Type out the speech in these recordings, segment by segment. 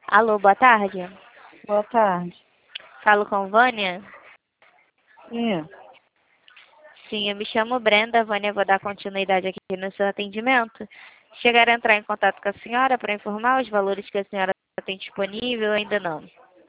Alô, boa tarde. Boa tarde. Falo com Vânia? Sim. Sim, eu me chamo Brenda. Vânia, vou dar continuidade aqui no seu atendimento. Chegaram a entrar em contato com a senhora para informar os valores que a senhora tem disponível? Ainda não.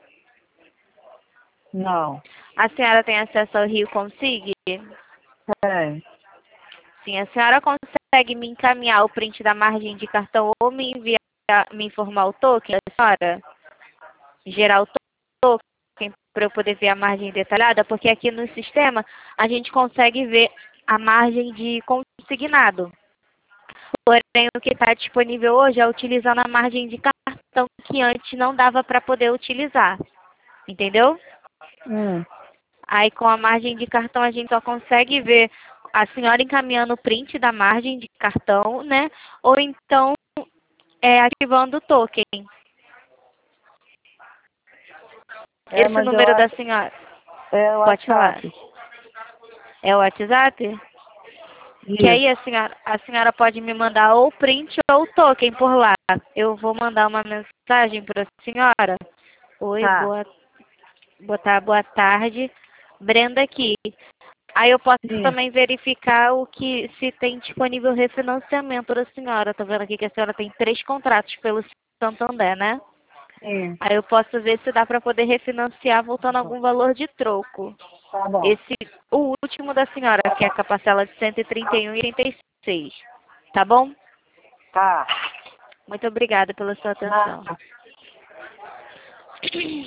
Não. A senhora tem acesso ao Rio Consig? Tem. Sim, a senhora consegue me encaminhar o print da margem de cartão ou me enviar, me informar o token da senhora? Gerar o token para eu poder ver a margem detalhada? Porque aqui no sistema a gente consegue ver a margem de consignado. Porém, o que está disponível hoje é utilizando a margem de cartão que antes não dava para poder utilizar. Entendeu? Aí, com a margem de cartão, a gente só consegue ver a senhora encaminhando o print da margem de cartão, né? Ou então, ativando o token. Esse Mas eu número da acho. senhora. É o Pode falar. WhatsApp. É o WhatsApp? Que Isso. aí a senhora pode me mandar ou o print ou o token por lá. Eu vou mandar uma mensagem para a senhora. Oi, Tá. boa tarde. Brenda aqui. Aí eu posso Sim. também verificar se tem disponível refinanciamento da senhora. Tô vendo aqui que a senhora tem 3 contratos pelo Santander, né? Sim. Aí eu posso ver se dá para poder refinanciar voltando algum valor de troco. Tá bom. O último da senhora, que é com a parcela de 131,86. Tá bom? Tá. Muito obrigada pela sua atenção. Nada.